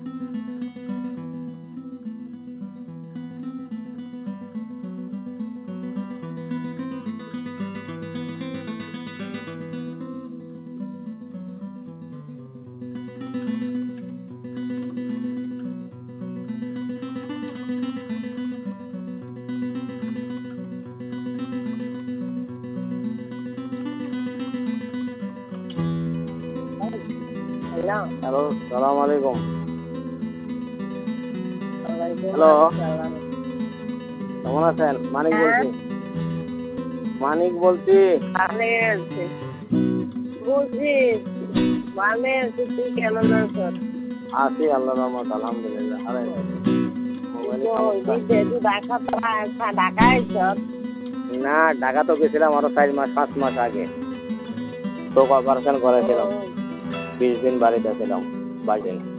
Hello, সালাম আলাইকুম। Hello, কেমন আছেন? মানিক বলছি। মানিক বলছি। বুঝছি, ভালো আছি। তুই কেমন আছো? আছি আল্লাহর রহমত, আলহামদুলিল্লাহ। আরে ঢাকা আইছ? না, ঢাকা তো গেছিলাম আরো 4 মাস 5 মাস আগে। তো অপারেশন করেছিলাম, 20 দিন বাড়িতে ছিলাম 22 দিন।